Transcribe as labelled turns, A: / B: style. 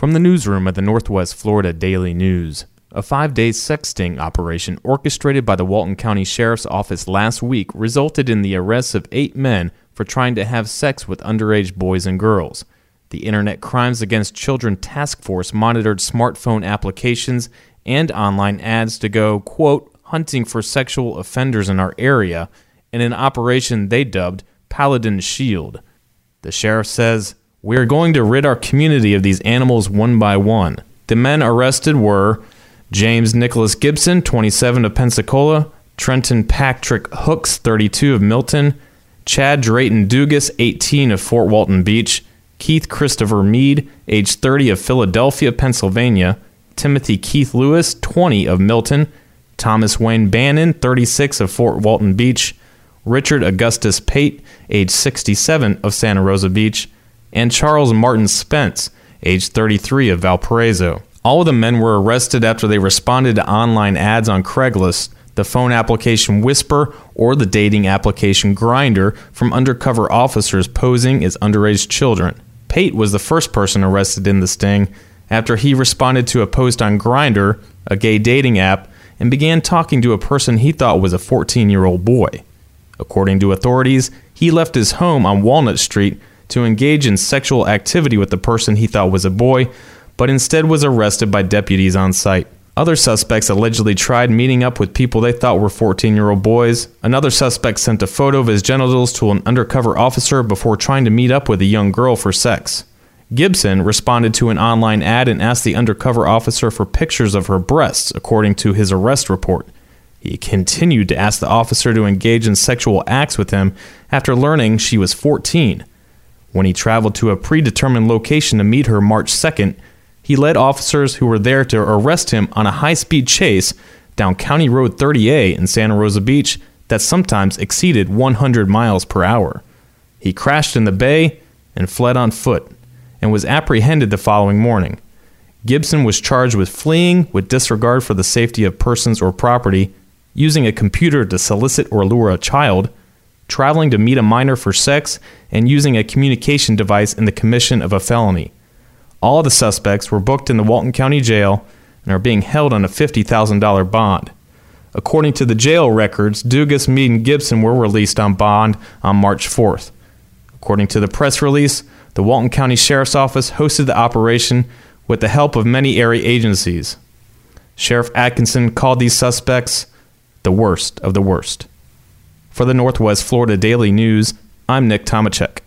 A: From the newsroom at the Northwest Florida Daily News, a 5-day sex sting operation orchestrated by the Walton County Sheriff's Office last week resulted in the arrests of 8 men for trying to have sex with underage boys and girls. The Internet Crimes Against Children Task Force monitored smartphone applications and online ads to go, quote, hunting for sexual offenders in our area in an operation they dubbed Paladin Shield. The sheriff says, "We are going to rid our community of these animals one by one." The men arrested were James Nicholas Gibson, 27 of Pensacola, Trenton Patrick Hooks, 32 of Milton, Chad Drayton Dugas, 18 of Fort Walton Beach, Keith Christopher Meade, age 30 of Philadelphia, Pennsylvania, Timothy Keith Lewis, 20 of Milton, Thomas Wayne Bannon, 36 of Fort Walton Beach, Richard Augustus Pate, age 67 of Santa Rosa Beach, and Charles Martin Spence, age 33 of Valparaiso. All of the men were arrested after they responded to online ads on Craigslist, the phone application Whisper, or the dating application Grindr from undercover officers posing as underage children. Pate was the first person arrested in the sting after he responded to a post on Grindr, a gay dating app, and began talking to a person he thought was a 14-year-old boy. According to authorities, he left his home on Walnut Street to engage in sexual activity with the person he thought was a boy, but instead was arrested by deputies on site. Other suspects allegedly tried meeting up with people they thought were 14-year-old boys. Another suspect sent a photo of his genitals to an undercover officer before trying to meet up with a young girl for sex. Gibson responded to an online ad and asked the undercover officer for pictures of her breasts, according to his arrest report. He continued to ask the officer to engage in sexual acts with him after learning she was 14. When he traveled to a predetermined location to meet her March 2nd, he led officers who were there to arrest him on a high-speed chase down County Road 30A in Santa Rosa Beach that sometimes exceeded 100 miles per hour. He crashed in the bay and fled on foot and was apprehended the following morning. Gibson was charged with fleeing with disregard for the safety of persons or property, using a computer to solicit or lure a child, traveling to meet a minor for sex, and using a communication device in the commission of a felony. All the suspects were booked in the Walton County Jail and are being held on a $50,000 bond. According to the jail records, Dugas, Meade, and Gibson were released on bond on March 4th. According to the press release, the Walton County Sheriff's Office hosted the operation with the help of many area agencies. Sheriff Atkinson called these suspects the worst of the worst. For the Northwest Florida Daily News, I'm Nick Tomachek.